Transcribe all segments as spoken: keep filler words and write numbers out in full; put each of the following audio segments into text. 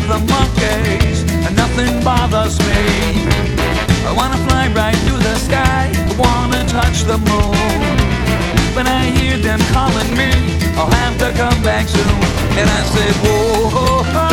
of the monkeys, and nothing bothers me. I wanna fly right through the sky, I wanna touch the moon. When I hear them calling me, I'll have to come back soon. And I said, whoa, whoa, whoa.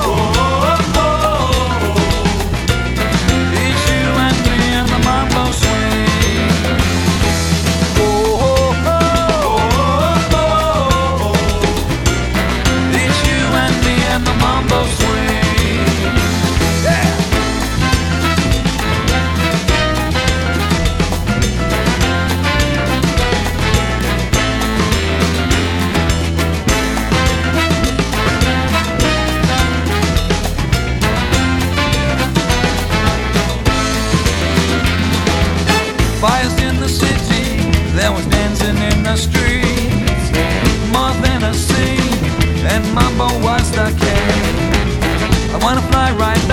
Fires in the city, there was dancing in the streets. More than a scene, and mambo was the king. I wanna fly right